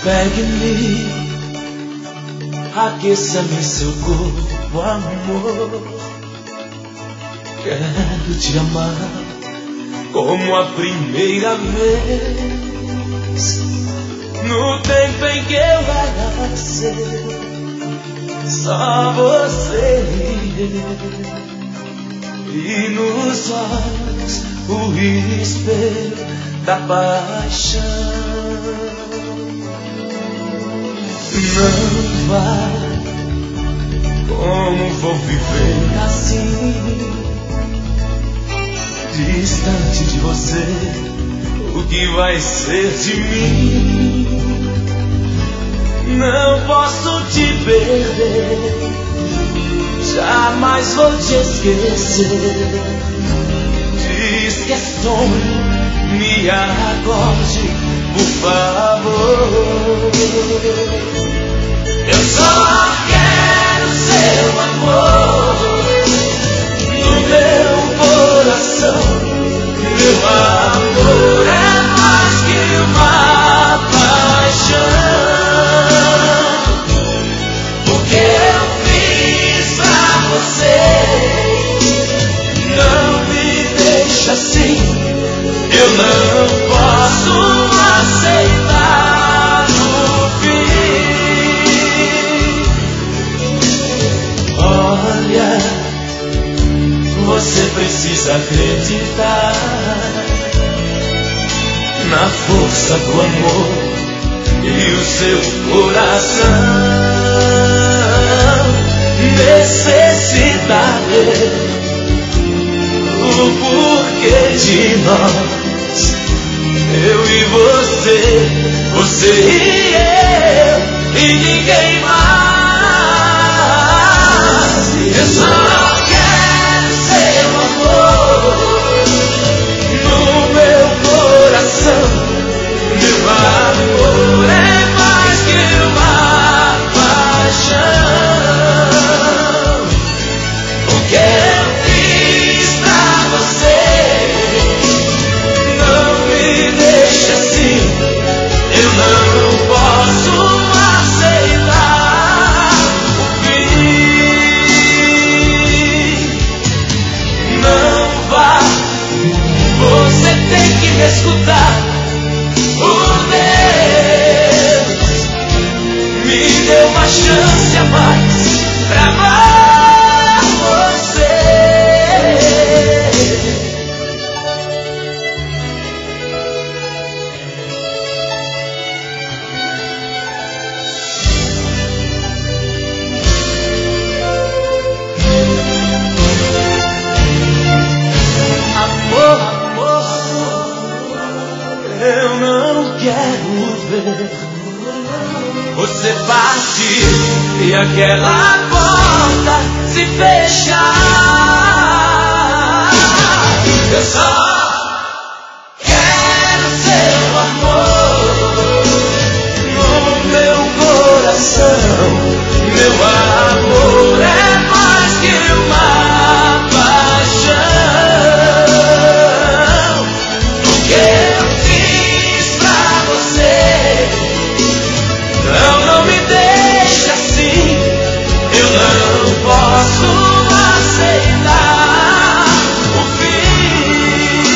Pegue-me, aqueça-me seu corpo, amor. Quero te amar como a primeira vez. No tempo em que eu era seu, só você e nos olhos o espelho da paixão. Não vai, como vou viver assim, distante de você, o que vai ser de mim? Não posso te perder, jamais vou te esquecer. Diz que é sonho, me acorde, por favor. Eu só quero seu amor no meu coração. Meu amor é mais que uma paixão. O que eu fiz pra você não me deixa assim. Eu não posso aceitar o fim. Olha, você precisa acreditar na força do amor e o seu coração necessita ver o porquê de nós, eu e você, você e eu e ninguém mais. Eu só quero seu amor no meu coração. Meu amor é mais que uma paixão. O que eu fiz pra você não me deixa assim. Eu não posso aceitar o fim. Não vá, você tem que me escutar. Por Deus, me dê uma chance a mais pra amar você. Amor, amor, eu não quero ver você partir e aquela porta se fechar. Eu só quero seu amor no meu coração. Meu amor é mais que uma paixão. O que eu fiz pra você não me deixa assim. Eu não posso aceitar o fim.